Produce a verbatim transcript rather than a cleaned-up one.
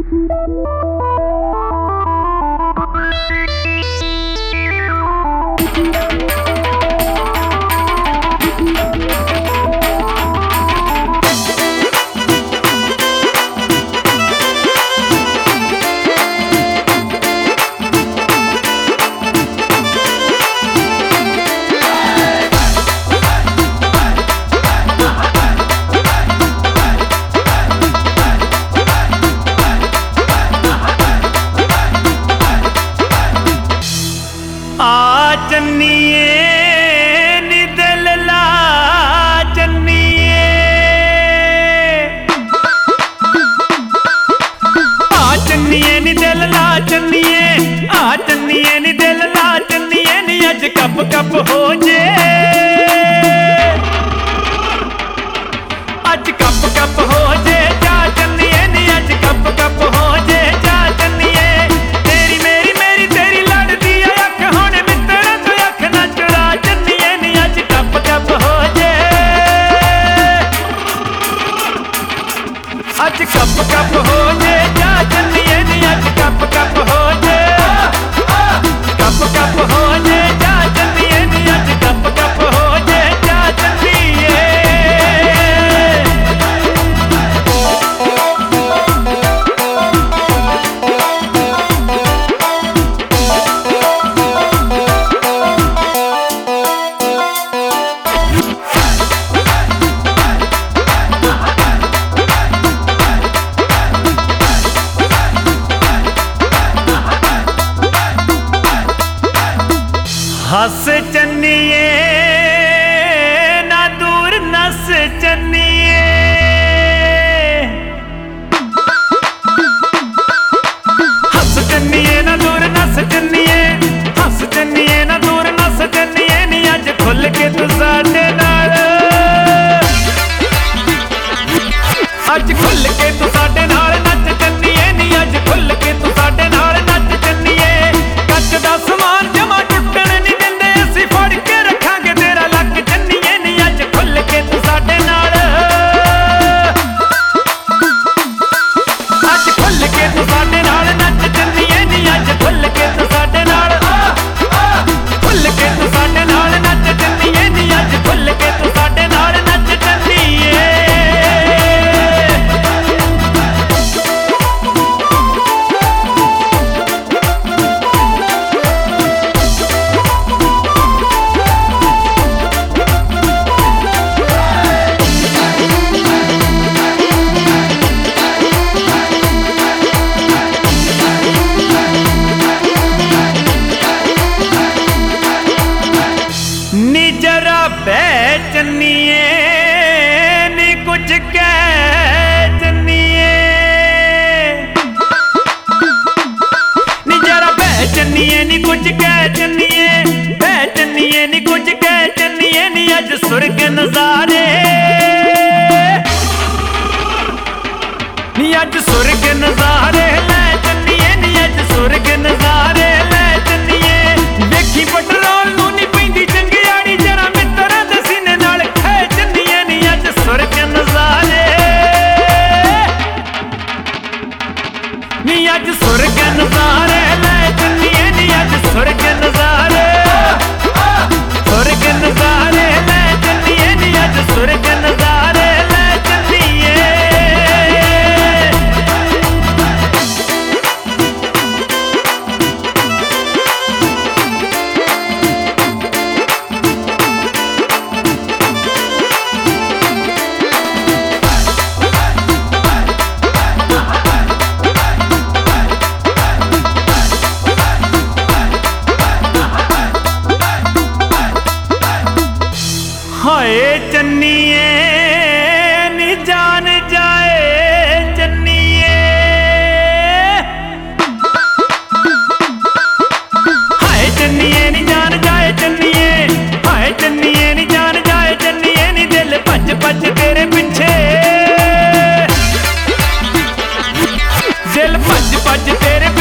cup cup हो जे अज cup cup हो जे जा चन्निए नी अज कप कप हो जे जा चन्निए तेरी मेरी मेरी तेरी लड़दी अख हुण मित्तरा तू अख ना चुरा चन्निए नी अज कप कप हो जे अज कप कप हो जे जा चन्निए नी अज कप कप हो जे कप कप हो जे हस चन्निए ना दूर नस चन्निए हस चन्निए ना दूर नस चन्निए हस चन्निए ना दूर नस चन्निए नी अज खुल के तू साडे नाल अज खुल के तू साडे नाल नच चन्निए नी अज खुल के तू साडे नाल नच चन्निए कच दा समान जमा चन्निए नी कुछ कह चन्निए नी जरा बह चन्निए नी कुछ कह चन्निए बह चन्निए नी कुछ कह चन्निए नी अज सुर्ग नजारे नी अज सुर्ग नजारे ले चन्निए नी अज सुर्ग नजारे ले चन्निए देखी पेट्रोल नू नी पैंदी चंगियाड़ी जरा मित्तरा दे सीने नाल खे चन्निए नी अज सुर्ग नजारे नी अज सुर्ग नजारे ले चन्निए नी अज सुर्ग नजारे सुर्ग नजारे ले चन्निए नी अज सुर्ग नजारे ले चन्निए हाय चन्निए नी जान जाए चन्निए हाय चन्निए नी जान जाए चन्निए हाय चन्निए नी जान जाए चन्निए नी दिल भज भज तेरे पीछे दिल भज भज तेरे